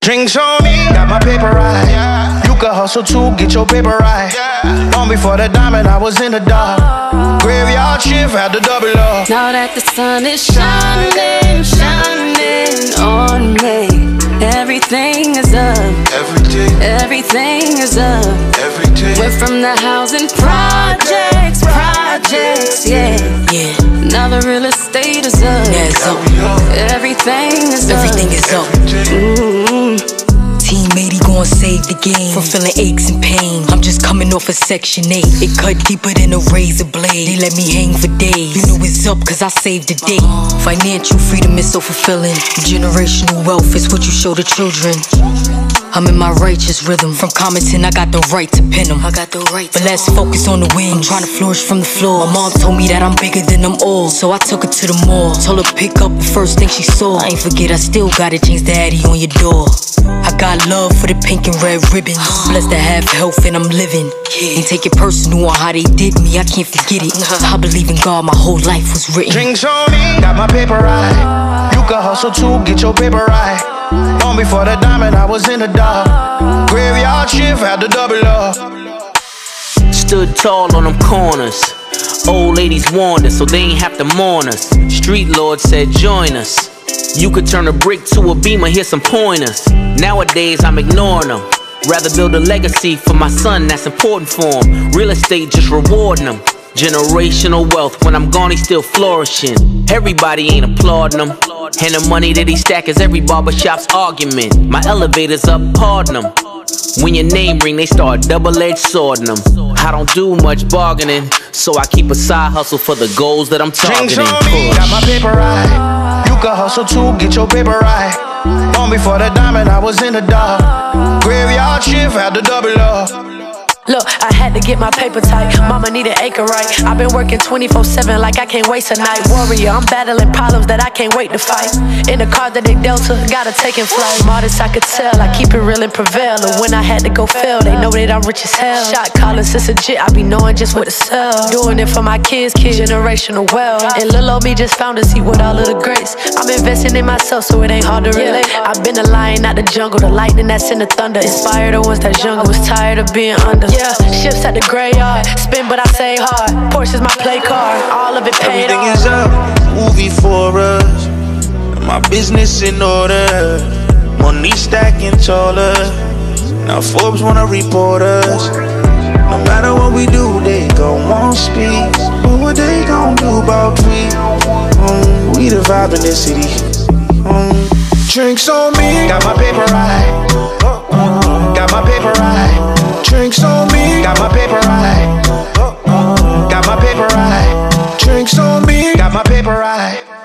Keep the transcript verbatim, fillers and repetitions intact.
Drinks on me, got my paper right. Yeah. You can hustle too, get your paper right. Yeah. Long before the diamond, I was in the dark. Graveyard shift, had to double up. Now that the sun is shining, shining on me, everything is up. Everything, everything is up. Everything. We're from the housing projects, projects, yeah, yeah. Now the real estate is up. Yeah, it's up. Everything is up. Everything is up. Mm-hmm. Team eighty gon' save the game from feeling aches and pain. I'm just coming off of section eight. It cut deeper than a razor blade. They let me hang for days. You know it's up cause I saved the day. Financial freedom is so fulfilling. Generational wealth is what you show the children. I'm in my righteous rhythm. From commenting, I got the right to pin them. I got the right to. But let's focus on the win. I'm trying to flourish from the floor. My mom told me that I'm bigger than them all, so I took her to the mall. Told her pick up the first thing she saw. I ain't forget, I still gotta change the Addy on your door. I got love for the pink and red ribbons. Blessed to have health and I'm living. Ain't take it personal on how they did me, I can't forget it. I believe in God, my whole life was written. Drinks on me, got my paper right. You can hustle too, get your paper right. Long before the diamond, I was in the dark. Graveyard shift, had to double up. Stood tall on them corners. Old ladies warned us, so they ain't have to mourn us. Street Lord said join us. You could turn a brick to a beamer, here's some pointers. Nowadays I'm ignoring them. Rather build a legacy for my son, that's important for him. Real estate just rewarding them. Generational wealth, when I'm gone he's still flourishing. Everybody ain't applauding him. And the money that he stack is every barbershop's argument. My elevator's up, pardon him. When your name ring, they start double-edged swording them. I don't do much bargaining, so I keep a side hustle for the goals that I'm targeting. Drinks on me, got my paper right. You can hustle too, get your paper right. Long before the diamond, I was in the dark. Graveyard shift, had to double up. Look, I had to get my paper tight. Mama need an acre right. I've been working twenty-four seven like I can't waste a night. Warrior, I'm battling problems that I can't wait to fight. In the car that they Delta, gotta take in flight. Modest, I could tell, I keep it real and prevail. And when I had to go fail, they know that I'm rich as hell. Shot calling since legit, I be knowing just what to sell. Doing it for my kids, kids, generational wealth. And little old me just found a seat with all of the grace. I'm investing in myself, so it ain't hard to relate. I've been a lion out the jungle, the lightning that's in the thunder. Inspire the ones that jungle, was tired of being under. Yeah, ships at the graveyard, spin but I say hard. Porsche's my play card, all of it paid Everything off. is up, movie for us. My business in order, money stacking taller. Now Forbes wanna report us. No matter what we do, they gon' want speak. But what they gon' do about we? Um, we the vibe in this city. Um, drinks on me, got my paper right. Got my paper right. Drinks on me, got my paper right. Got my paper right. Drinks on me, got my paper right.